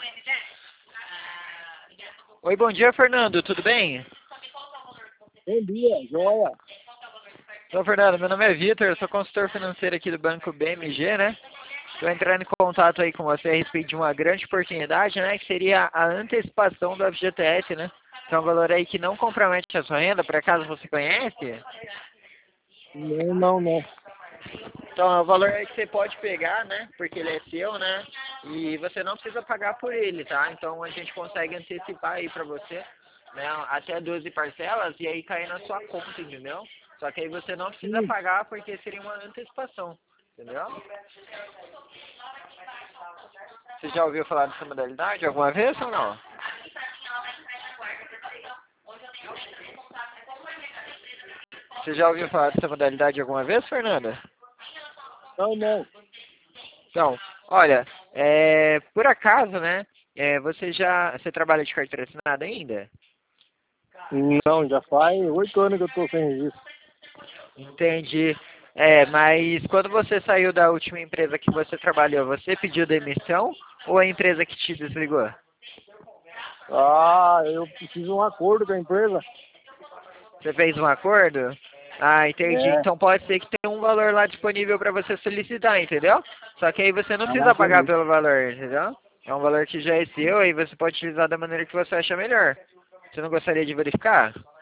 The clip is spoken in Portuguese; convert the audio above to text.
Oi, bom dia, Fernando, tudo bem? Bom dia, joia. Então, Fernando, meu nome é Vitor, eu sou consultor financeiro aqui do Banco BMG, né? Estou entrando em contato aí com você a respeito de uma grande oportunidade, né? Que seria a antecipação do FGTS, né? Que é um valor aí que não compromete a sua renda, por acaso você conhece? Não. Então, é o valor aí que você pode pegar, né? Porque ele é seu, né? E você não precisa pagar por ele, tá? Então, a gente consegue antecipar aí pra você, né? Até 12 parcelas e aí cair na sua conta, entendeu? Só que aí você não precisa Sim, pagar porque seria uma antecipação, entendeu? Você já ouviu falar dessa modalidade alguma vez ou não? Você já ouviu falar dessa modalidade alguma vez, Fernanda? não. Então, olha, por acaso, né? Você trabalha de carteira assinada ainda? Não, já faz 8 anos que eu tô sem registro. Entendi. Mas quando você saiu da última empresa que você trabalhou, você pediu demissão ou a empresa que te desligou? Ah, eu fiz um acordo com a empresa. Você fez um acordo? Ah, entendi. É, Então pode ser que tenha um valor lá disponível para você solicitar, entendeu? Só que aí você não precisa pagar entendi. pelo valor, entendeu? É um valor que já é seu e você pode utilizar da maneira que você acha melhor. Você não gostaria de verificar?